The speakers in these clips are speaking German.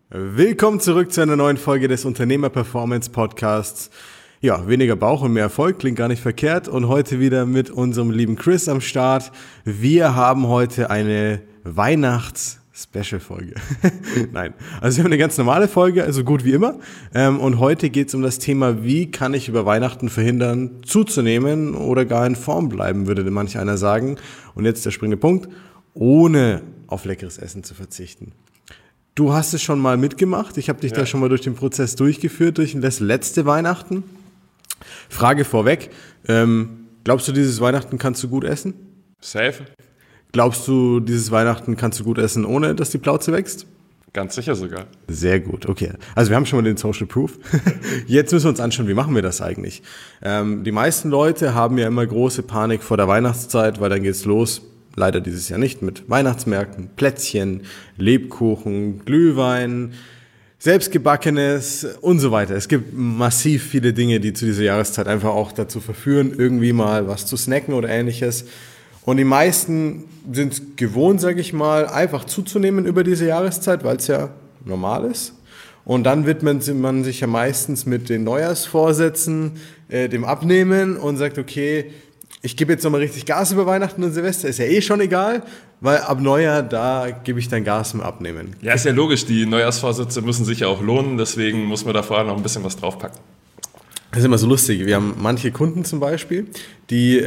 Willkommen zurück zu einer neuen Folge des Unternehmer-Performance-Podcasts. Ja, weniger Bauch und mehr Erfolg, klingt gar nicht verkehrt. Und heute wieder mit unserem lieben Chris am Start. Wir haben heute eine Weihnachts-Special-Folge. Nein, also wir haben eine ganz normale Folge, also gut wie immer. Und heute geht es um das Thema, wie kann ich über Weihnachten verhindern, zuzunehmen oder gar in Form bleiben, würde manch einer sagen. Und jetzt der springende Punkt, ohne auf leckeres Essen zu verzichten. Du hast es schon mal mitgemacht. Ich habe dich da schon mal durch den Prozess durchgeführt, durch das letzte Weihnachten. Frage vorweg. Glaubst du, dieses Weihnachten kannst du gut essen? Safe. Glaubst du, dieses Weihnachten kannst du gut essen, ohne dass die Plauze wächst? Ganz sicher sogar. Sehr gut, okay. Also wir haben schon mal den Social Proof. Jetzt müssen wir uns anschauen, wie machen wir das eigentlich? Die meisten Leute haben ja immer große Panik vor der Weihnachtszeit, weil dann geht's los. Leider dieses Jahr nicht, mit Weihnachtsmärkten, Plätzchen, Lebkuchen, Glühwein, Selbstgebackenes und so weiter. Es gibt massiv viele Dinge, die zu dieser Jahreszeit einfach auch dazu verführen, irgendwie mal was zu snacken oder ähnliches. Und die meisten sind es gewohnt, sage ich mal, einfach zuzunehmen über diese Jahreszeit, weil es ja normal ist. Und dann widmet man sich ja meistens mit den Neujahrsvorsätzen, dem Abnehmen und sagt, okay, ich gebe jetzt nochmal richtig Gas über Weihnachten und Silvester, ist ja eh schon egal, weil ab Neujahr, da gebe ich dann Gas im Abnehmen. Ja, ist ja logisch, die Neujahrsvorsätze müssen sich ja auch lohnen, deswegen muss man da vorher noch ein bisschen was draufpacken. Das ist immer so lustig, wir haben manche Kunden zum Beispiel, die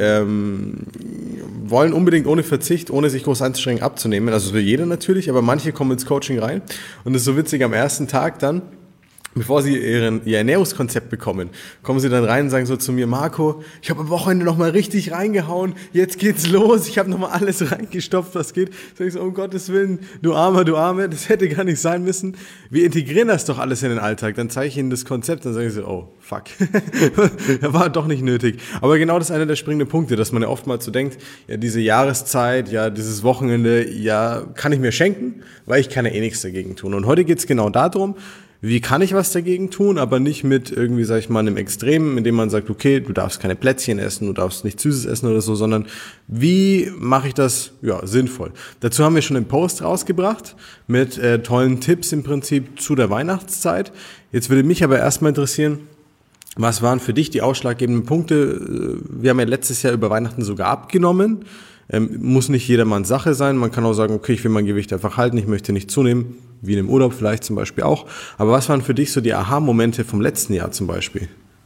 wollen unbedingt ohne Verzicht, ohne sich groß anzustrengen, abzunehmen, also für jeder natürlich, aber manche kommen ins Coaching rein und das ist so witzig, am ersten Tag dann, bevor sie ihr Ernährungskonzept bekommen, kommen sie dann rein und sagen so zu mir, Marco, ich habe am Wochenende nochmal richtig reingehauen, jetzt geht's los, ich habe nochmal alles reingestopft, was geht. Sag ich so, um Gottes Willen, du Arme, das hätte gar nicht sein müssen. Wir integrieren das doch alles in den Alltag. Dann zeige ich ihnen das Konzept, dann sagen sie so, oh, fuck, das war doch nicht nötig. Aber genau das ist einer der springenden Punkte, dass man ja oftmals so denkt, ja, diese Jahreszeit, ja, dieses Wochenende, ja, kann ich mir schenken, weil ich kann ja eh nichts dagegen tun. Und heute geht's genau darum, wie kann ich was dagegen tun, aber nicht mit irgendwie, sag ich mal, einem Extremen, indem man sagt, okay, du darfst keine Plätzchen essen, du darfst nichts Süßes essen oder so, sondern wie mache ich das, ja, sinnvoll. Dazu haben wir schon einen Post rausgebracht mit tollen Tipps im Prinzip zu der Weihnachtszeit. Jetzt würde mich aber erstmal interessieren, was waren für dich die ausschlaggebenden Punkte? Wir haben ja letztes Jahr über Weihnachten sogar abgenommen. Muss nicht jedermanns Sache sein. Man kann auch sagen, okay, ich will mein Gewicht einfach halten, ich möchte nicht zunehmen, wie in einem Urlaub vielleicht zum Beispiel auch. Aber was waren für dich so die Aha-Momente vom letzten Jahr zum Beispiel?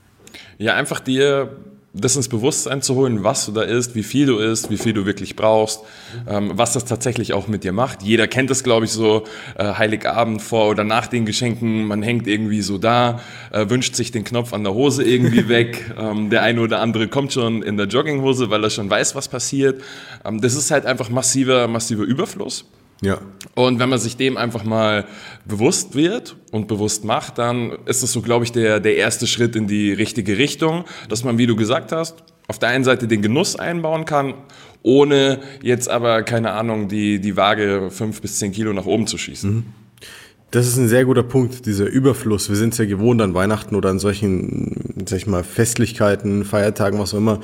Ja, einfach dir das ins Bewusstsein zu holen, was du da isst, wie viel du isst, wie viel du wirklich brauchst, was das tatsächlich auch mit dir macht. Jeder kennt das, glaube ich, so Heiligabend vor oder nach den Geschenken, man hängt irgendwie so da, wünscht sich den Knopf an der Hose irgendwie weg. Der eine oder andere kommt schon in der Jogginghose, weil er schon weiß, was passiert. Das ist halt einfach massiver Überfluss. Ja. Und wenn man sich dem einfach mal bewusst wird und bewusst macht, dann ist das so, glaube ich, der erste Schritt in die richtige Richtung, dass man, wie du gesagt hast, auf der einen Seite den Genuss einbauen kann, ohne jetzt aber, keine Ahnung, die Waage 5 bis 10 Kilo nach oben zu schießen. Das ist ein sehr guter Punkt, dieser Überfluss. Wir sind es ja gewohnt an Weihnachten oder an solchen, sag ich mal, Festlichkeiten, Feiertagen, was auch immer,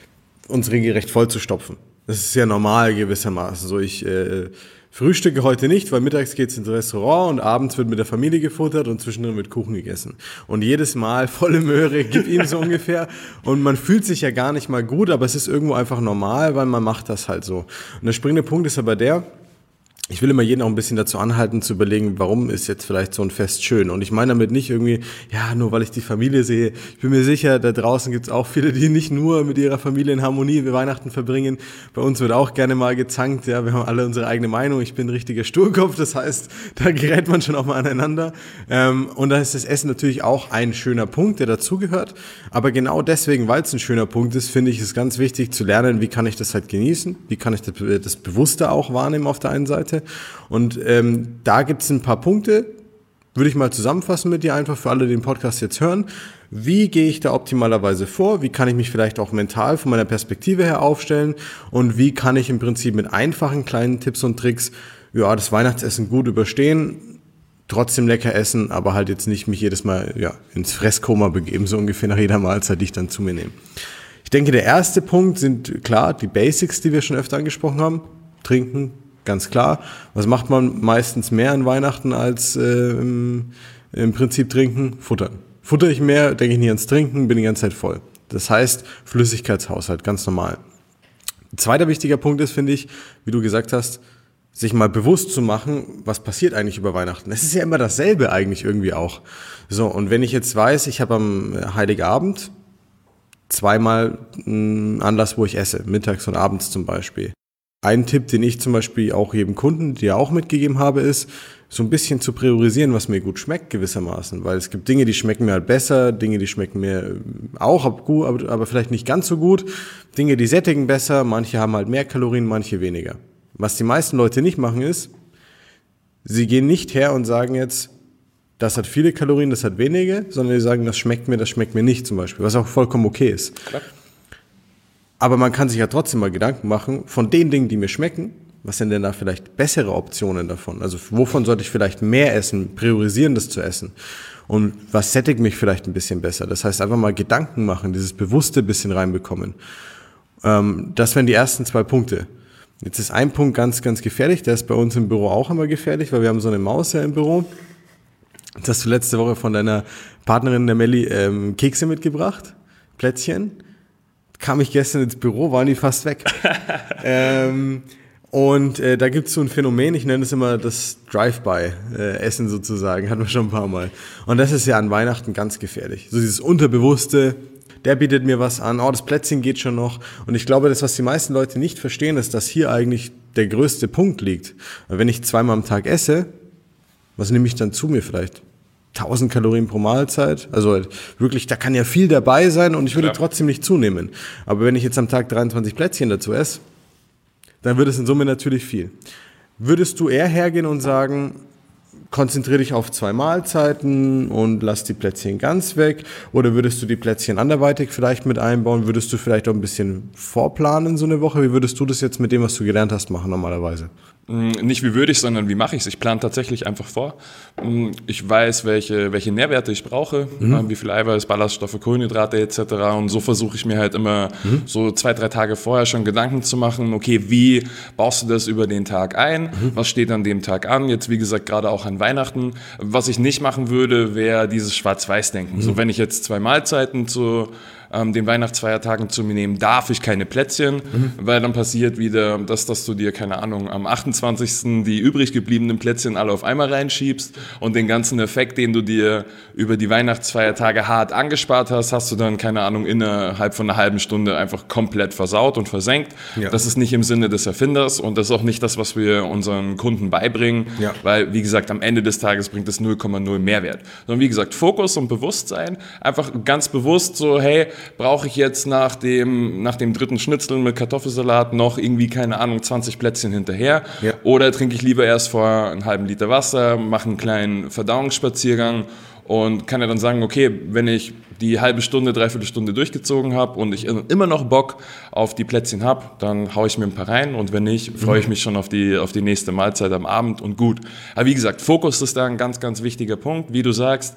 uns regelrecht vollzustopfen. Das ist ja normal gewissermaßen. So, ich frühstücke heute nicht, weil mittags geht's ins Restaurant und abends wird mit der Familie gefuttert und zwischendrin wird Kuchen gegessen. Und jedes Mal volle Möhre, gib ihm so ungefähr. Und man fühlt sich ja gar nicht mal gut, aber es ist irgendwo einfach normal, weil man macht das halt so. Und der springende Punkt ist aber der, ich will immer jeden auch ein bisschen dazu anhalten, zu überlegen, warum ist jetzt vielleicht so ein Fest schön. Und ich meine damit nicht irgendwie, ja, nur weil ich die Familie sehe. Ich bin mir sicher, da draußen gibt es auch viele, die nicht nur mit ihrer Familie in Harmonie Weihnachten verbringen. Bei uns wird auch gerne mal gezankt. Ja, wir haben alle unsere eigene Meinung. Ich bin ein richtiger Sturkopf, das heißt, da gerät man schon auch mal aneinander. Und da ist das Essen natürlich auch ein schöner Punkt, der dazugehört. Aber genau deswegen, weil es ein schöner Punkt ist, finde ich es ganz wichtig zu lernen, wie kann ich das halt genießen, wie kann ich das bewusster auch wahrnehmen auf der einen Seite. Und da gibt es ein paar Punkte, würde ich mal zusammenfassen mit dir einfach für alle, die den Podcast jetzt hören. Wie gehe ich da optimalerweise vor? Wie kann ich mich vielleicht auch mental von meiner Perspektive her aufstellen? Und wie kann ich im Prinzip mit einfachen kleinen Tipps und Tricks ja, das Weihnachtsessen gut überstehen, trotzdem lecker essen, aber halt jetzt nicht mich jedes Mal ins Fresskoma begeben, so ungefähr nach jeder Mahlzeit, die ich dann zu mir nehme. Ich denke, der erste Punkt sind klar die Basics, die wir schon öfter angesprochen haben. Trinken, ganz klar. Was macht man meistens mehr an Weihnachten als im Prinzip trinken? Futtern. Futter ich mehr, denke ich nicht ans Trinken, bin die ganze Zeit voll. Das heißt, Flüssigkeitshaushalt, ganz normal. Ein zweiter wichtiger Punkt ist, finde ich, wie du gesagt hast, sich mal bewusst zu machen, was passiert eigentlich über Weihnachten. Es ist ja immer dasselbe eigentlich irgendwie auch. So, und wenn ich jetzt weiß, ich habe am Heiligabend zweimal einen Anlass, wo ich esse, mittags und abends zum Beispiel. Ein Tipp, den ich zum Beispiel auch jedem Kunden, dir auch mitgegeben habe, ist, so ein bisschen zu priorisieren, was mir gut schmeckt gewissermaßen. Weil es gibt Dinge, die schmecken mir halt besser, Dinge, die schmecken mir auch aber vielleicht nicht ganz so gut. Dinge, die sättigen besser, manche haben halt mehr Kalorien, manche weniger. Was die meisten Leute nicht machen ist, sie gehen nicht her und sagen jetzt, das hat viele Kalorien, das hat wenige, sondern sie sagen, das schmeckt mir nicht zum Beispiel, was auch vollkommen okay ist. Klar. Aber man kann sich ja trotzdem mal Gedanken machen, von den Dingen, die mir schmecken, was sind denn da vielleicht bessere Optionen davon? Also wovon sollte ich vielleicht mehr essen, priorisieren das zu essen? Und was sättigt mich vielleicht ein bisschen besser? Das heißt, einfach mal Gedanken machen, dieses bewusste bisschen reinbekommen. Das wären die ersten 2 Punkte. Jetzt ist ein Punkt ganz, ganz gefährlich, der ist bei uns im Büro auch immer gefährlich, weil wir haben so eine Maus ja im Büro. Jetzt hast du letzte Woche von deiner Partnerin, der Melli, Kekse mitgebracht, Plätzchen. Kam ich gestern ins Büro, waren die fast weg. Da gibt's so ein Phänomen, ich nenne es immer das Drive-by-Essen sozusagen, hatten wir schon ein paar Mal. Und das ist ja an Weihnachten ganz gefährlich. So dieses Unterbewusste, der bietet mir was an, das Plätzchen geht schon noch. Und ich glaube, das, was die meisten Leute nicht verstehen, ist, dass hier eigentlich der größte Punkt liegt. Weil wenn ich 2-mal am Tag esse, was nehme ich dann zu mir vielleicht? 1000 Kalorien pro Mahlzeit, also wirklich, da kann ja viel dabei sein und ich würde trotzdem nicht zunehmen. Aber wenn ich jetzt am Tag 23 Plätzchen dazu esse, dann wird es in Summe natürlich viel. Würdest du eher hergehen und sagen, konzentriere dich auf 2 Mahlzeiten und lass die Plätzchen ganz weg? Oder würdest du die Plätzchen anderweitig vielleicht mit einbauen? Würdest du vielleicht auch ein bisschen vorplanen so eine Woche? Wie würdest du das jetzt mit dem, was du gelernt hast, machen normalerweise? Nicht wie würde ich, sondern wie mache ich es? Ich plane tatsächlich einfach vor. Ich weiß, welche Nährwerte ich brauche, wie viel Eiweiß, Ballaststoffe, Kohlenhydrate etc. Und so versuche ich mir halt immer so 2-3 Tage vorher schon Gedanken zu machen, okay, wie baust du das über den Tag ein? Was steht an dem Tag an? Jetzt wie gesagt gerade auch an Weihnachten. Was ich nicht machen würde, wäre dieses Schwarz-Weiß-Denken. So, wenn ich jetzt 2 Mahlzeiten zu den Weihnachtsfeiertagen zu mir nehmen, darf ich keine Plätzchen, weil dann passiert wieder, dass du dir, keine Ahnung, am 28. die übrig gebliebenen Plätzchen alle auf einmal reinschiebst und den ganzen Effekt, den du dir über die Weihnachtsfeiertage hart angespart hast, hast du dann, keine Ahnung, innerhalb von einer halben Stunde einfach komplett versaut und versenkt. Ja. Das ist nicht im Sinne des Erfinders und das ist auch nicht das, was wir unseren Kunden beibringen, weil, wie gesagt, am Ende des Tages bringt es 0,0 Mehrwert. Sondern wie gesagt, Fokus und Bewusstsein, einfach ganz bewusst so, hey, brauche ich jetzt nach dem 3. Schnitzel mit Kartoffelsalat noch irgendwie, keine Ahnung, 20 Plätzchen hinterher? Ja. Oder trinke ich lieber erst vor einen halben Liter Wasser, mache einen kleinen Verdauungsspaziergang und kann ja dann sagen, okay, wenn ich die halbe Stunde, 3/4 Stunde durchgezogen habe und ich immer noch Bock auf die Plätzchen habe, dann haue ich mir ein paar rein und wenn nicht, freue ich mich schon auf die nächste Mahlzeit am Abend und gut. Aber wie gesagt, Fokus ist da ein ganz, ganz wichtiger Punkt. Wie du sagst,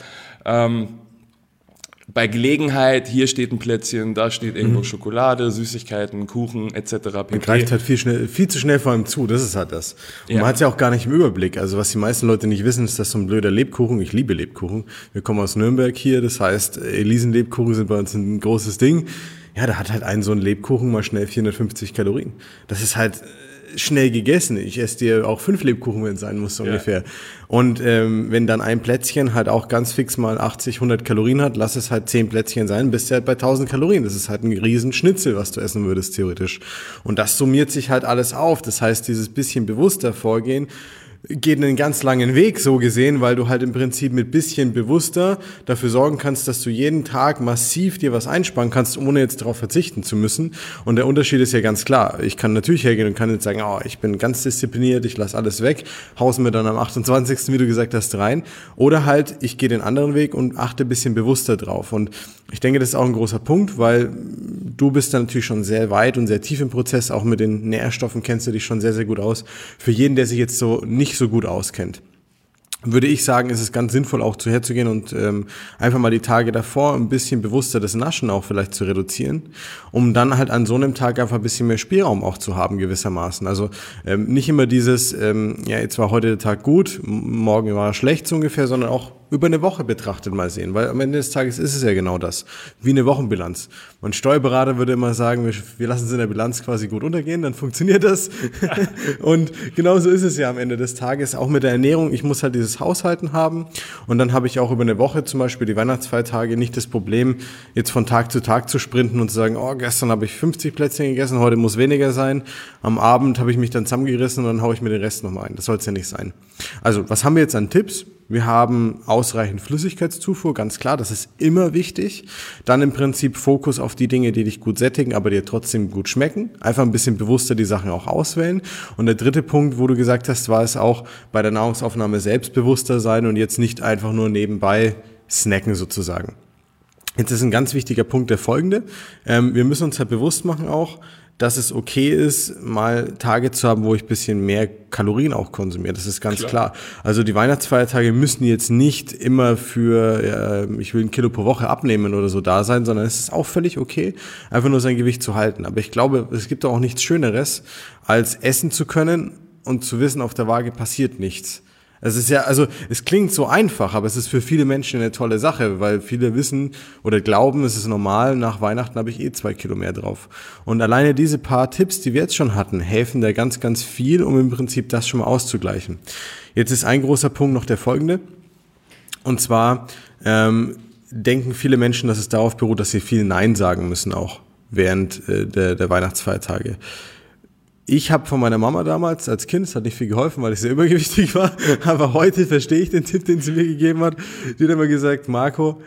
bei Gelegenheit, hier steht ein Plätzchen, da steht irgendwo Schokolade, Süßigkeiten, Kuchen etc. Man greift halt viel zu schnell vor allem zu, das ist halt das. Und man hat es ja auch gar nicht im Überblick. Also was die meisten Leute nicht wissen, ist, dass so ein blöder Lebkuchen, ich liebe Lebkuchen, wir kommen aus Nürnberg hier, das heißt, Elisen-Lebkuchen sind bei uns ein großes Ding. Ja, da hat halt so ein Lebkuchen mal schnell 450 Kalorien. Das ist halt schnell gegessen. Ich esse dir auch 5 Lebkuchen, wenn es sein muss, so ungefähr. Und wenn dann ein Plätzchen halt auch ganz fix mal 80, 100 Kalorien hat, lass es halt 10 Plätzchen sein, bist du halt bei 1000 Kalorien. Das ist halt ein riesen Schnitzel, was du essen würdest, theoretisch. Und das summiert sich halt alles auf. Das heißt, dieses bisschen bewusster Vorgehen geht einen ganz langen Weg, so gesehen, weil du halt im Prinzip mit bisschen bewusster dafür sorgen kannst, dass du jeden Tag massiv dir was einsparen kannst, ohne jetzt darauf verzichten zu müssen. Und der Unterschied ist ja ganz klar. Ich kann natürlich hergehen und kann jetzt sagen, ich bin ganz diszipliniert, ich lasse alles weg, hausen mir dann am 28., wie du gesagt hast, rein. Oder halt, ich gehe den anderen Weg und achte ein bisschen bewusster drauf. Und ich denke, das ist auch ein großer Punkt, weil du bist da natürlich schon sehr weit und sehr tief im Prozess. Auch mit den Nährstoffen kennst du dich schon sehr, sehr gut aus. Für jeden, der sich jetzt so nicht so gut auskennt. würde ich sagen, ist es ganz sinnvoll, auch herzugehen und einfach mal die Tage davor ein bisschen bewusster das Naschen auch vielleicht zu reduzieren, um dann halt an so einem Tag einfach ein bisschen mehr Spielraum auch zu haben gewissermaßen. Also nicht immer dieses, ja, jetzt war heute der Tag gut, morgen war er schlecht so ungefähr, sondern auch über eine Woche betrachtet mal sehen, weil am Ende des Tages ist es ja genau das, wie eine Wochenbilanz. Mein Steuerberater würde immer sagen, wir lassen es in der Bilanz quasi gut untergehen, dann funktioniert das. Und genauso ist es ja am Ende des Tages, auch mit der Ernährung. Ich muss halt dieses Haushalten haben und dann habe ich auch über eine Woche, zum Beispiel die Weihnachtsfeiertage, nicht das Problem, jetzt von Tag zu Tag zu sprinten und zu sagen, oh, gestern habe ich 50 Plätzchen gegessen, heute muss weniger sein. Am Abend habe ich mich dann zusammengerissen und dann haue ich mir den Rest nochmal ein. Das soll es ja nicht sein. Also, was haben wir jetzt an Tipps? Wir haben ausreichend Flüssigkeitszufuhr, ganz klar, das ist immer wichtig. Dann im Prinzip Fokus auf die Dinge, die dich gut sättigen, aber dir trotzdem gut schmecken. Einfach ein bisschen bewusster die Sachen auch auswählen. Und der dritte Punkt, wo du gesagt hast, war es auch bei der Nahrungsaufnahme selbstbewusster sein und jetzt nicht einfach nur nebenbei snacken sozusagen. Jetzt ist ein ganz wichtiger Punkt der folgende. Wir müssen uns halt bewusst machen auch, dass es okay ist, mal Tage zu haben, wo ich ein bisschen mehr Kalorien auch konsumiere. Das ist ganz klar. Also die Weihnachtsfeiertage müssen jetzt nicht immer für, ich will 1 Kilo pro Woche abnehmen oder so da sein, sondern es ist auch völlig okay, einfach nur sein Gewicht zu halten. Aber ich glaube, es gibt auch nichts Schöneres, als essen zu können und zu wissen, auf der Waage passiert nichts. Es ist ja, also es klingt so einfach, aber es ist für viele Menschen eine tolle Sache, weil viele wissen oder glauben, es ist normal, nach Weihnachten habe ich 2 Kilo mehr drauf. Und alleine diese paar Tipps, die wir jetzt schon hatten, helfen da ganz, ganz viel, um im Prinzip das schon mal auszugleichen. Jetzt ist ein großer Punkt noch der folgende. Und zwar denken viele Menschen, dass es darauf beruht, dass sie viel Nein sagen müssen auch während der Weihnachtsfeiertage. Ich habe von meiner Mama damals als Kind, es hat nicht viel geholfen, weil ich sehr übergewichtig war, aber heute verstehe ich den Tipp, den sie mir gegeben hat. Die hat immer gesagt, Marco,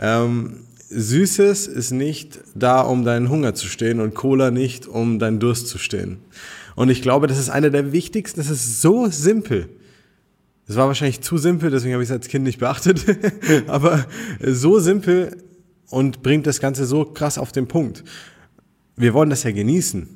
Süßes ist nicht da, um deinen Hunger zu stillen und Cola nicht, um deinen Durst zu stillen. Und ich glaube, das ist einer der wichtigsten, das ist so simpel. Das war wahrscheinlich zu simpel, deswegen habe ich es als Kind nicht beachtet, aber so simpel und bringt das Ganze so krass auf den Punkt. Wir wollen das ja genießen.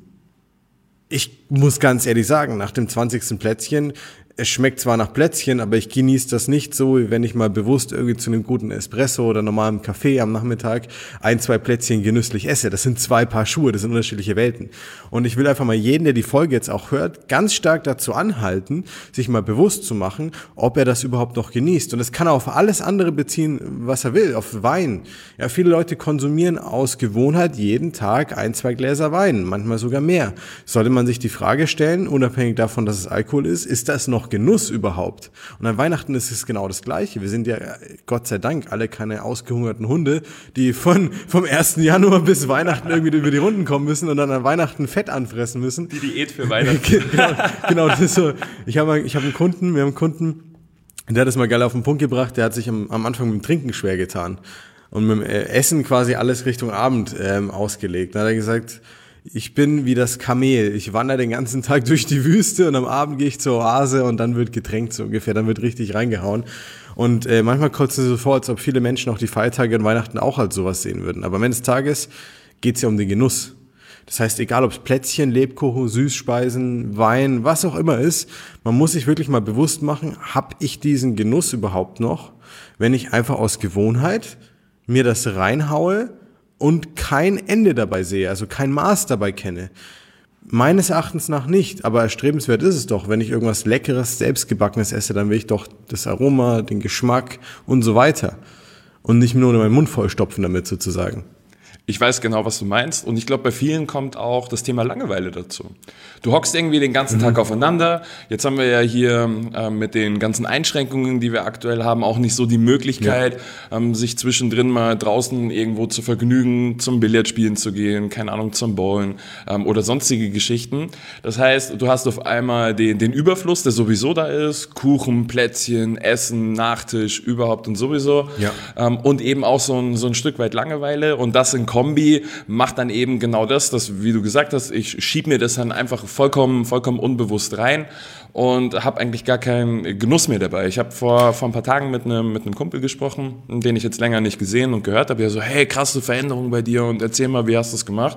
Ich muss ganz ehrlich sagen, nach dem 20. Plätzchen, es schmeckt zwar nach Plätzchen, aber ich genieße das nicht so, wie wenn ich mal bewusst irgendwie zu einem guten Espresso oder normalem Kaffee am Nachmittag 1, 2 Plätzchen genüsslich esse. Das sind 2 Paar Schuhe, das sind unterschiedliche Welten. Und ich will einfach mal jeden, der die Folge jetzt auch hört, ganz stark dazu anhalten, sich mal bewusst zu machen, ob er das überhaupt noch genießt. Und das kann er auf alles andere beziehen, was er will, auf Wein. Ja, viele Leute konsumieren aus Gewohnheit jeden Tag 1, 2 Gläser Wein, manchmal sogar mehr. Sollte man sich die Frage stellen, unabhängig davon, dass es Alkohol ist das noch Genuss überhaupt? Und an Weihnachten ist es genau das Gleiche. Wir sind ja, Gott sei Dank, alle keine ausgehungerten Hunde, die vom 1. Januar bis Weihnachten irgendwie über die Runden kommen müssen und dann an Weihnachten Fett anfressen müssen. Die Diät für Weihnachten. genau, das ist so. Wir haben einen Kunden, der hat das mal geil auf den Punkt gebracht, der hat sich am Anfang mit dem Trinken schwer getan und mit dem Essen quasi alles Richtung Abend ausgelegt. Dann hat er gesagt, ich bin wie das Kamel. Ich wandere den ganzen Tag durch die Wüste und am Abend gehe ich zur Oase und dann wird getränkt so ungefähr. Dann wird richtig reingehauen. Und manchmal kommt es mir so vor, als ob viele Menschen auch die Feiertage und Weihnachten auch als sowas sehen würden. Aber am Ende des Tages geht es ja um den Genuss. Das heißt, egal ob es Plätzchen, Lebkuchen, Süßspeisen, Wein, was auch immer ist, man muss sich wirklich mal bewusst machen, habe ich diesen Genuss überhaupt noch, wenn ich einfach aus Gewohnheit mir das reinhaue und kein Ende dabei sehe, also kein Maß dabei kenne. Meines Erachtens nach nicht, aber erstrebenswert ist es doch. Wenn ich irgendwas Leckeres, Selbstgebackenes esse, dann will ich doch das Aroma, den Geschmack und so weiter. Und nicht nur meinen Mund vollstopfen damit sozusagen. Ich weiß genau, was du meinst, und ich glaube, bei vielen kommt auch das Thema Langeweile dazu. Du hockst irgendwie den ganzen Tag aufeinander. Jetzt haben wir ja hier mit den ganzen Einschränkungen, die wir aktuell haben, auch nicht so die Möglichkeit, sich zwischendrin mal draußen irgendwo zu vergnügen, zum Billardspielen zu gehen, keine Ahnung, zum Bowlen oder sonstige Geschichten. Das heißt, du hast auf einmal den Überfluss, der sowieso da ist, Kuchen, Plätzchen, Essen, Nachtisch, überhaupt und sowieso, und eben auch so ein Stück weit Langeweile, und das in Kombi macht dann eben genau das, wie du gesagt hast, ich schieb mir das dann einfach vollkommen unbewusst rein und habe eigentlich gar keinen Genuss mehr dabei. Ich habe vor ein paar Tagen mit einem Kumpel gesprochen, den ich jetzt länger nicht gesehen und gehört habe, der so, hey, krasse Veränderung bei dir und erzähl mal, wie hast du es gemacht?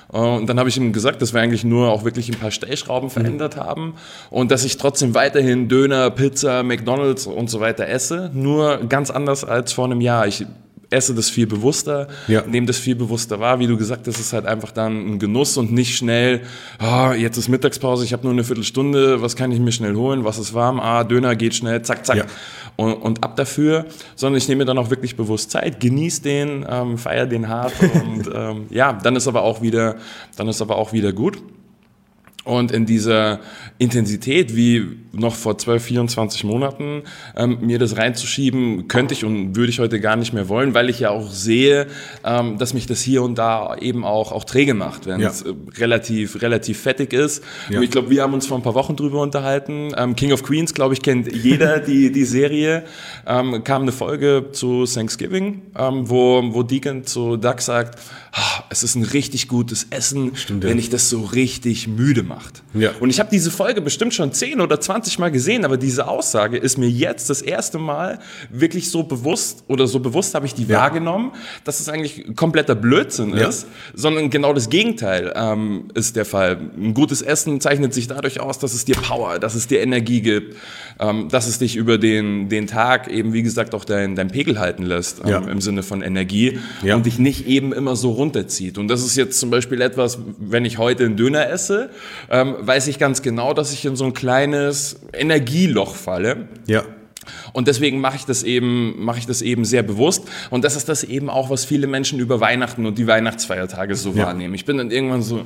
Und dann habe ich ihm gesagt, dass wir eigentlich nur auch wirklich ein paar Stellschrauben verändert haben und dass ich trotzdem weiterhin Döner, Pizza, McDonald's und so weiter esse, nur ganz anders als vor einem Jahr. Ich esse das viel bewusster, nehme das viel bewusster wahr. Wie du gesagt hast, ist halt einfach dann ein Genuss und nicht schnell, jetzt ist Mittagspause, ich habe nur eine Viertelstunde, was kann ich mir schnell holen, was ist warm, Döner geht schnell, zack, zack. Ja. Und ab dafür, sondern ich nehme mir dann auch wirklich bewusst Zeit, genieße den, feiere den hart und dann ist aber auch wieder gut. Und in dieser Intensität, wie noch vor 12, 24 Monaten, mir das reinzuschieben, könnte ich und würde ich heute gar nicht mehr wollen, weil ich ja auch sehe, dass mich das hier und da eben auch träge macht, wenn es relativ fettig ist. Ja. Und ich glaube, wir haben uns vor ein paar Wochen drüber unterhalten. King of Queens, glaube ich, kennt jeder die Serie. Kam eine Folge zu Thanksgiving, wo Deacon zu Doug sagt, es ist ein richtig gutes Essen, wenn ich das so richtig müde mache. Ja. Und ich habe diese Folge bestimmt schon 10 oder 20 Mal gesehen, aber diese Aussage ist mir jetzt das erste Mal wirklich so bewusst habe ich die wahrgenommen, dass es eigentlich kompletter Blödsinn ist, sondern genau das Gegenteil ist der Fall. Ein gutes Essen zeichnet sich dadurch aus, dass es dir Power, dass es dir Energie gibt, dass es dich über den Tag eben, wie gesagt, auch dein Pegel halten lässt, im Sinne von Energie und dich nicht eben immer so runterzieht. Und das ist jetzt zum Beispiel etwas, wenn ich heute einen Döner esse, weiß ich ganz genau, dass ich in so ein kleines Energieloch falle. Ja. Und deswegen mache ich das eben sehr bewusst. Und das ist das eben auch, was viele Menschen über Weihnachten und die Weihnachtsfeiertage so wahrnehmen. Ich bin dann irgendwann so,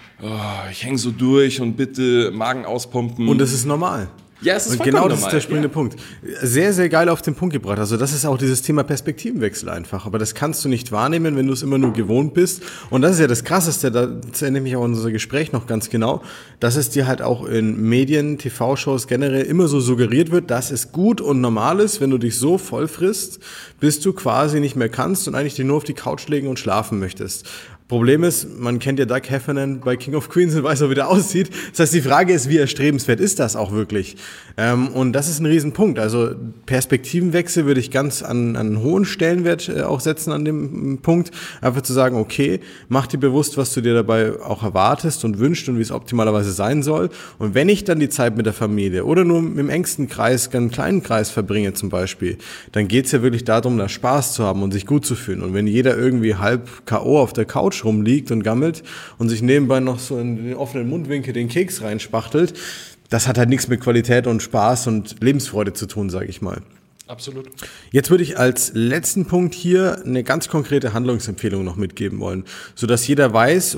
ich hänge so durch und bitte Magen auspumpen. Und das ist normal. Ja, es ist und genau das normal. Ist der springende Punkt. Sehr, sehr geil auf den Punkt gebracht. Also das ist auch dieses Thema Perspektivenwechsel einfach. Aber das kannst du nicht wahrnehmen, wenn du es immer nur gewohnt bist. Und das ist ja das Krasseste, das erinnere mich auch an unser Gespräch noch ganz genau, dass es dir halt auch in Medien, TV-Shows generell immer so suggeriert wird, dass es gut und normal ist, wenn du dich so voll frisst, bis du quasi nicht mehr kannst und eigentlich dich nur auf die Couch legen und schlafen möchtest. Problem ist, man kennt ja Doug Heffernan bei King of Queens und weiß auch, wie der aussieht. Das heißt, die Frage ist, wie erstrebenswert ist das auch wirklich? Und das ist ein Riesenpunkt. Also Perspektivenwechsel würde ich ganz an einen hohen Stellenwert auch setzen an dem Punkt. Einfach zu sagen, okay, mach dir bewusst, was du dir dabei auch erwartest und wünschst und wie es optimalerweise sein soll. Und wenn ich dann die Zeit mit der Familie oder nur im engsten Kreis, einen kleinen Kreis verbringe zum Beispiel, dann geht es ja wirklich darum, da Spaß zu haben und sich gut zu fühlen. Und wenn jeder irgendwie halb K.O. auf der Couch rumliegt und gammelt und sich nebenbei noch so in den offenen Mundwinkel den Keks reinspachtelt, das hat halt nichts mit Qualität und Spaß und Lebensfreude zu tun, sage ich mal. Absolut. Jetzt würde ich als letzten Punkt hier eine ganz konkrete Handlungsempfehlung noch mitgeben wollen, sodass jeder weiß,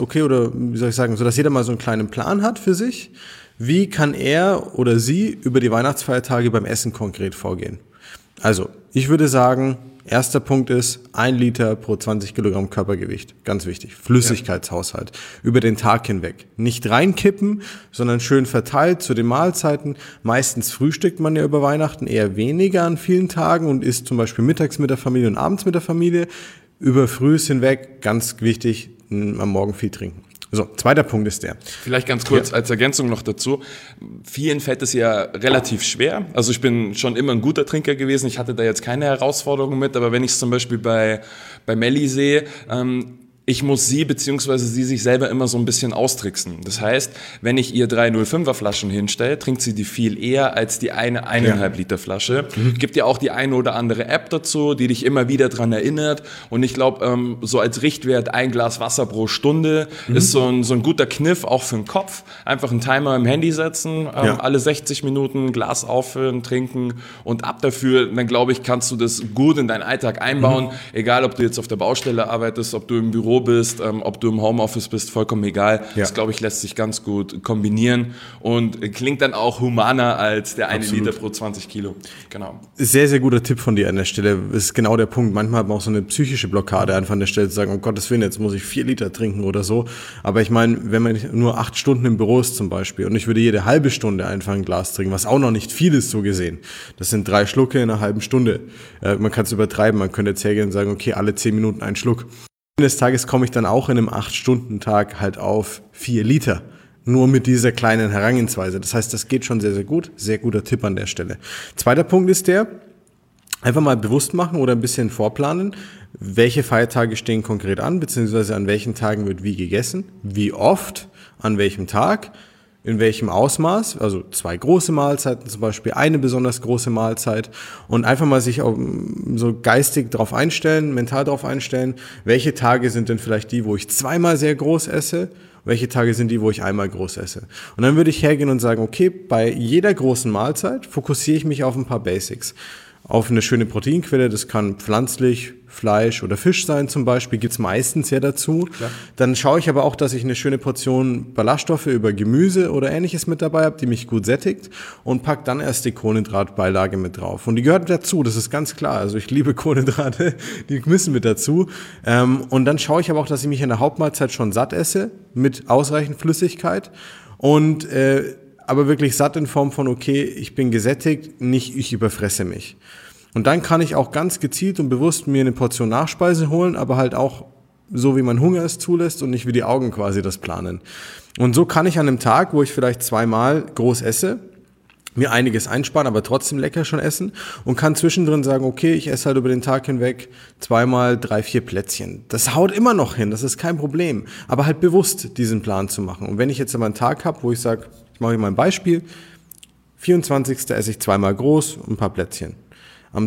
sodass jeder mal so einen kleinen Plan hat für sich, wie kann er oder sie über die Weihnachtsfeiertage beim Essen konkret vorgehen. Also, ich würde sagen, erster Punkt ist 1 Liter pro 20 Kilogramm Körpergewicht. Ganz wichtig. Flüssigkeitshaushalt. Über den Tag hinweg. Nicht reinkippen, sondern schön verteilt zu den Mahlzeiten. Meistens frühstückt man ja über Weihnachten eher weniger an vielen Tagen und isst zum Beispiel mittags mit der Familie und abends mit der Familie. Über Frühs hinweg, ganz wichtig, am Morgen viel trinken. So, zweiter Punkt ist der. Vielleicht ganz kurz als Ergänzung noch dazu. Vielen fällt es ja relativ schwer. Also ich bin schon immer ein guter Trinker gewesen. Ich hatte da jetzt keine Herausforderung mit. Aber wenn ich es zum Beispiel bei Melli sehe, ich muss sie bzw. sie sich selber immer so ein bisschen austricksen. Das heißt, wenn ich ihr 3 0,5er Flaschen hinstelle, trinkt sie die viel eher als die eine 1,5 Liter Flasche. Gibt ja auch die eine oder andere App dazu, die dich immer wieder dran erinnert. Und ich glaube, so als Richtwert 1 Glas Wasser pro Stunde ist so ein guter Kniff, auch für den Kopf. Einfach einen Timer im Handy setzen, alle 60 Minuten Glas auffüllen, trinken und ab dafür, dann glaube ich, kannst du das gut in deinen Alltag einbauen. Egal, ob du jetzt auf der Baustelle arbeitest, ob du im Büro bist, ob du im Homeoffice bist, vollkommen egal. Ja. Das, glaube ich, lässt sich ganz gut kombinieren und klingt dann auch humaner als der 1 Liter pro 20 Kilo. Genau. Sehr, sehr guter Tipp von dir an der Stelle. Das ist genau der Punkt. Manchmal hat man auch so eine psychische Blockade einfach an der Stelle zu sagen, um Gottes Willen, jetzt muss ich 4 Liter trinken oder so. Aber ich meine, wenn man nur 8 Stunden im Büro ist zum Beispiel und ich würde jede halbe Stunde einfach ein Glas trinken, was auch noch nicht viel ist so gesehen. Das sind 3 Schlucke in einer halben Stunde. Man kann es übertreiben. Man könnte jetzt hergehen und sagen, okay, alle 10 Minuten ein Schluck. Eines Tages komme ich dann auch in einem 8-Stunden-Tag halt auf 4 Liter. Nur mit dieser kleinen Herangehensweise. Das heißt, das geht schon sehr, sehr gut. Sehr guter Tipp an der Stelle. Zweiter Punkt ist der, einfach mal bewusst machen oder ein bisschen vorplanen. welche Feiertage stehen konkret an, beziehungsweise an welchen Tagen wird wie gegessen, wie oft, an welchem Tag, in welchem Ausmaß, also 2 große Mahlzeiten zum Beispiel, eine besonders große Mahlzeit und einfach mal sich auch so geistig drauf einstellen, mental drauf einstellen, welche Tage sind denn vielleicht die, wo ich 2-mal sehr groß esse, welche Tage sind die, wo ich einmal groß esse. Und dann würde ich hergehen und sagen, okay, bei jeder großen Mahlzeit fokussiere ich mich auf ein paar Basics. Auf eine schöne Proteinquelle, das kann pflanzlich, Fleisch oder Fisch sein zum Beispiel, gibt's meistens ja dazu. Klar. Dann schaue ich aber auch, dass ich eine schöne Portion Ballaststoffe über Gemüse oder Ähnliches mit dabei habe, die mich gut sättigt und pack dann erst die Kohlenhydratbeilage mit drauf. Und die gehört dazu, das ist ganz klar. Also ich liebe Kohlenhydrate, die müssen mit dazu. Und dann schaue ich aber auch, dass ich mich in der Hauptmahlzeit schon satt esse mit ausreichend Flüssigkeit und aber wirklich satt in Form von, okay, ich bin gesättigt, nicht ich überfresse mich. Und dann kann ich auch ganz gezielt und bewusst mir eine Portion Nachspeise holen, aber halt auch so, wie mein Hunger es zulässt und nicht wie die Augen quasi das planen. Und so kann ich an einem Tag, wo ich vielleicht 2-mal groß esse, mir einiges einsparen, aber trotzdem lecker schon essen und kann zwischendrin sagen, okay, ich esse halt über den Tag hinweg 2-mal 3-4 Plätzchen. Das haut immer noch hin, das ist kein Problem. Aber halt bewusst diesen Plan zu machen. Und wenn ich jetzt aber einen Tag habe, wo ich sage, ich mache mal ein Beispiel, 24. esse ich 2-mal groß und ein paar Plätzchen. Am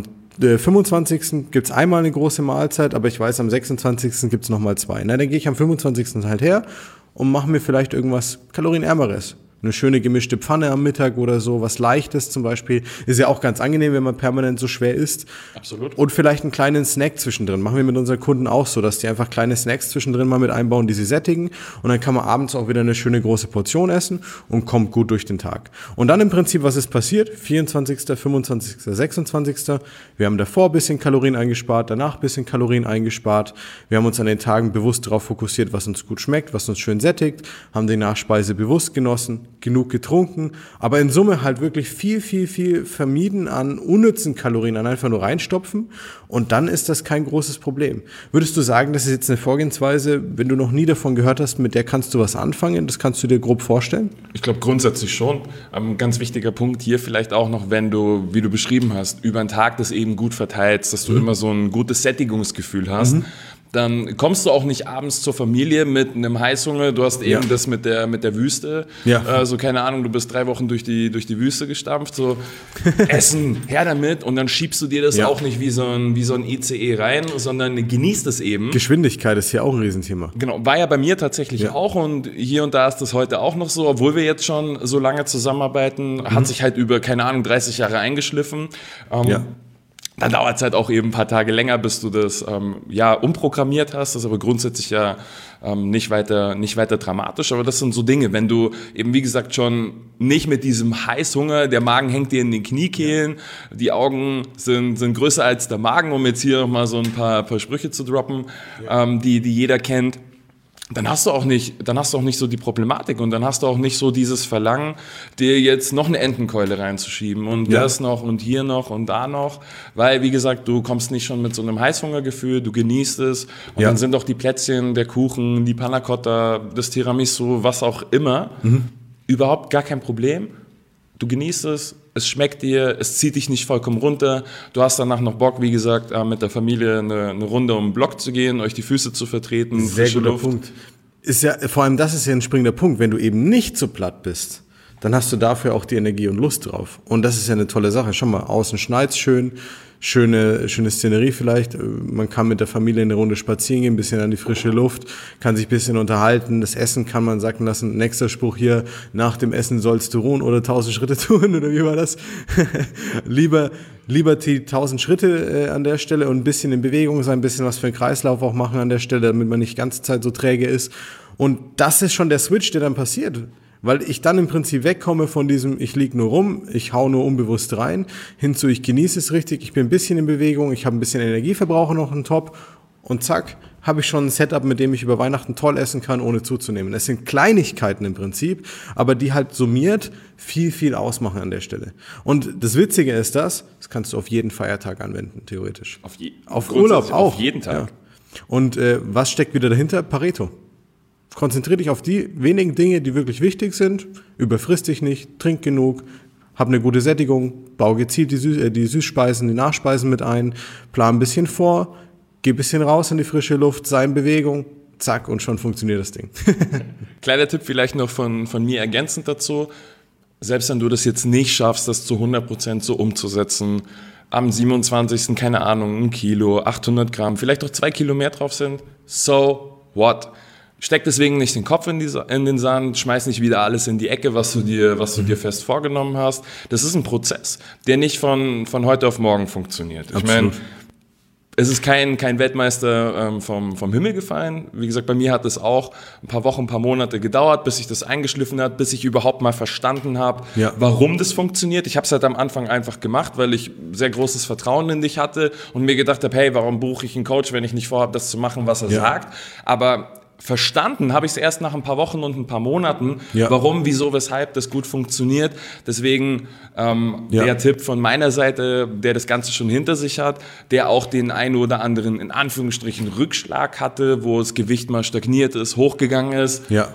25. gibt's einmal eine große Mahlzeit, aber ich weiß, am 26. gibt's nochmal 2. Na, dann gehe ich am 25. halt her und mache mir vielleicht irgendwas Kalorienärmeres. Eine schöne gemischte Pfanne am Mittag oder so, was Leichtes zum Beispiel. Ist ja auch ganz angenehm, wenn man permanent so schwer isst. Absolut. Und vielleicht einen kleinen Snack zwischendrin. Machen wir mit unseren Kunden auch so, dass die einfach kleine Snacks zwischendrin mal mit einbauen, die sie sättigen. Und dann kann man abends auch wieder eine schöne große Portion essen und kommt gut durch den Tag. Und dann im Prinzip, was ist passiert? 24., 25., 26. Wir haben davor ein bisschen Kalorien eingespart, danach ein bisschen Kalorien eingespart. Wir haben uns an den Tagen bewusst darauf fokussiert, was uns gut schmeckt, was uns schön sättigt, haben die Nachspeise bewusst genossen, genug getrunken, aber in Summe halt wirklich viel vermieden an unnützen Kalorien, an einfach nur reinstopfen und dann ist das kein großes Problem. Würdest du sagen, das ist jetzt eine Vorgehensweise, wenn du noch nie davon gehört hast, mit der kannst du was anfangen, das kannst du dir grob vorstellen? Ich glaube grundsätzlich schon. Ein ganz wichtiger Punkt hier vielleicht auch noch, wenn du, wie du beschrieben hast, über den Tag das eben gut verteilst, dass du immer so ein gutes Sättigungsgefühl hast. Dann kommst du auch nicht abends zur Familie mit einem Heißhunger. Du hast eben das mit der Wüste. Ja. So, keine Ahnung, du bist 3 Wochen durch die Wüste gestampft. So, Essen, her damit. Und dann schiebst du dir das auch nicht wie so ein ICE rein, sondern genießt es eben. Geschwindigkeit ist ja auch ein Riesenthema. Genau, war ja bei mir tatsächlich auch. Und hier und da ist das heute auch noch so. Obwohl wir jetzt schon so lange zusammenarbeiten, hat sich halt über, keine Ahnung, 30 Jahre eingeschliffen. Dann dauert es halt auch eben ein paar Tage länger, bis du das umprogrammiert hast. Das ist aber grundsätzlich ja nicht weiter dramatisch. Aber das sind so Dinge, wenn du eben, wie gesagt, schon nicht mit diesem Heißhunger, der Magen hängt dir in den Kniekehlen, die Augen sind größer als der Magen, um jetzt hier nochmal so ein paar Sprüche zu droppen, die jeder kennt. Dann hast du auch nicht so die Problematik und dann hast du auch nicht so dieses Verlangen, dir jetzt noch eine Entenkeule reinzuschieben und das noch und hier noch und da noch, weil, wie gesagt, du kommst nicht schon mit so einem Heißhungergefühl, du genießt es und dann sind auch die Plätzchen, der Kuchen, die Panna Cotta, das Tiramisu, was auch immer, überhaupt gar kein Problem. Du genießt es schmeckt dir, es zieht dich nicht vollkommen runter. Du hast danach noch Bock, wie gesagt, mit der Familie eine Runde um den Block zu gehen, euch die Füße zu vertreten. Sehr guter Punkt. Ist ja, vor allem das ist ja ein springender Punkt. Wenn du eben nicht so platt bist, dann hast du dafür auch die Energie und Lust drauf. Und das ist ja eine tolle Sache. Schau mal, außen schneit's schön. Schöne Szenerie vielleicht. Man kann mit der Familie eine Runde spazieren gehen, ein bisschen an die frische Luft, kann sich ein bisschen unterhalten. Das Essen kann man sacken lassen. Nächster Spruch hier, nach dem Essen sollst du ruhen oder 1000 Schritte tun, oder wie war das? lieber die 1000 Schritte an der Stelle und ein bisschen in Bewegung sein, ein bisschen was für den Kreislauf auch machen an der Stelle, damit man nicht die ganze Zeit so träge ist. Und das ist schon der Switch, der dann passiert. Weil ich dann im Prinzip wegkomme von diesem, ich lieg nur rum, ich hau nur unbewusst rein, hinzu, ich genieße es richtig, ich bin ein bisschen in Bewegung, ich habe ein bisschen Energieverbrauch noch on top und zack, habe ich schon ein Setup, mit dem ich über Weihnachten toll essen kann, ohne zuzunehmen. Es sind Kleinigkeiten im Prinzip, aber die halt summiert viel ausmachen an der Stelle. Und das Witzige ist das kannst du auf jeden Feiertag anwenden, theoretisch. Auf Urlaub auch. Auf jeden Tag. Ja. Und was steckt wieder dahinter? Pareto. Konzentriere dich auf die wenigen Dinge, die wirklich wichtig sind. Überfriss dich nicht, trink genug, hab eine gute Sättigung, bau gezielt die Süßspeisen, die Nachspeisen mit ein, plan ein bisschen vor, geh ein bisschen raus in die frische Luft, sei in Bewegung, zack, und schon funktioniert das Ding. Kleiner Tipp vielleicht noch von mir ergänzend dazu. Selbst wenn du das jetzt nicht schaffst, das zu 100% so umzusetzen, am 27. keine Ahnung, 1 Kilo, 800 Gramm, vielleicht auch 2 Kilo mehr drauf sind, so what? Steck deswegen nicht den Kopf in den Sand, schmeiß nicht wieder alles in die Ecke, was du dir fest vorgenommen hast. Das ist ein Prozess, der nicht von heute auf morgen funktioniert. Ich meine, es ist kein Weltmeister vom Himmel gefallen. Wie gesagt, bei mir hat es auch ein paar Wochen, ein paar Monate gedauert, bis sich das eingeschliffen hat, bis ich überhaupt mal verstanden habe, warum das funktioniert. Ich habe es halt am Anfang einfach gemacht, weil ich sehr großes Vertrauen in dich hatte und mir gedacht habe, hey, warum buche ich einen Coach, wenn ich nicht vorhabe, das zu machen, was er sagt. Aber verstanden habe ich es erst nach ein paar Wochen und ein paar Monaten, warum, wieso, weshalb das gut funktioniert. Deswegen der Tipp von meiner Seite, der das Ganze schon hinter sich hat, der auch den einen oder anderen, in Anführungsstrichen, Rückschlag hatte, wo das Gewicht mal stagniert ist, hochgegangen ist. Ja.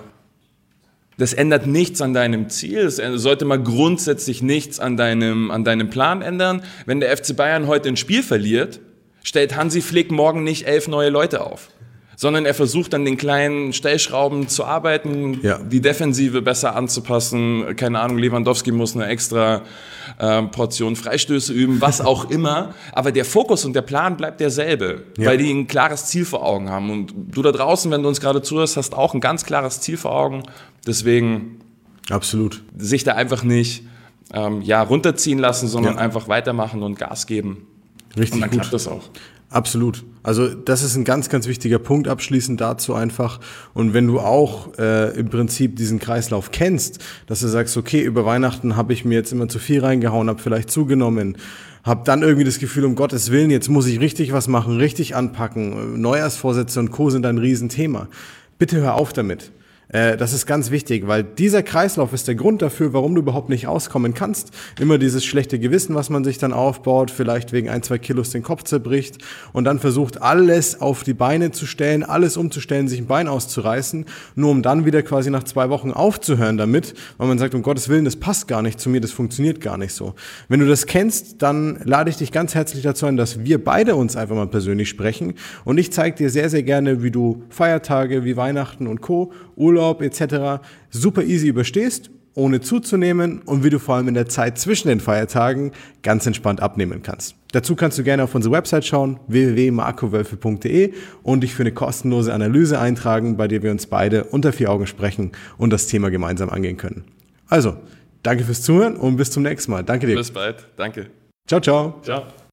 Das ändert nichts an deinem Ziel, es sollte mal grundsätzlich nichts an deinem Plan ändern. Wenn der FC Bayern heute ein Spiel verliert, stellt Hansi Flick morgen nicht 11 neue Leute auf, sondern er versucht an den kleinen Stellschrauben zu arbeiten, die Defensive besser anzupassen. Keine Ahnung, Lewandowski muss eine extra Portion Freistöße üben, was auch immer. Aber der Fokus und der Plan bleibt derselbe, weil die ein klares Ziel vor Augen haben. Und du da draußen, wenn du uns gerade zuhörst, hast auch ein ganz klares Ziel vor Augen. Deswegen absolut sich da einfach nicht runterziehen lassen, sondern einfach weitermachen und Gas geben. Richtig, und dann gut. klappt das auch. Absolut. Also das ist ein ganz, ganz wichtiger Punkt abschließend dazu einfach. Und wenn du auch im Prinzip diesen Kreislauf kennst, dass du sagst, okay, über Weihnachten habe ich mir jetzt immer zu viel reingehauen, habe vielleicht zugenommen, habe dann irgendwie das Gefühl, um Gottes Willen, jetzt muss ich richtig was machen, richtig anpacken, Neujahrsvorsätze und Co. sind ein Riesenthema. Bitte hör auf damit. Das ist ganz wichtig, weil dieser Kreislauf ist der Grund dafür, warum du überhaupt nicht auskommen kannst. Immer dieses schlechte Gewissen, was man sich dann aufbaut, vielleicht wegen 1, 2 Kilos den Kopf zerbricht und dann versucht, alles auf die Beine zu stellen, alles umzustellen, sich ein Bein auszureißen, nur um dann wieder quasi nach 2 Wochen aufzuhören damit, weil man sagt, um Gottes Willen, das passt gar nicht zu mir, das funktioniert gar nicht so. Wenn du das kennst, dann lade ich dich ganz herzlich dazu ein, dass wir beide uns einfach mal persönlich sprechen und ich zeige dir sehr, sehr gerne, wie du Feiertage wie Weihnachten und Co., Urlaub etc. super easy überstehst, ohne zuzunehmen und wie du vor allem in der Zeit zwischen den Feiertagen ganz entspannt abnehmen kannst. Dazu kannst du gerne auf unsere Website schauen, www.marcowölfe.de und dich für eine kostenlose Analyse eintragen, bei der wir uns beide unter 4 Augen sprechen und das Thema gemeinsam angehen können. Also, danke fürs Zuhören und bis zum nächsten Mal. Danke dir. Bis bald. Danke. Ciao, ciao. Ciao.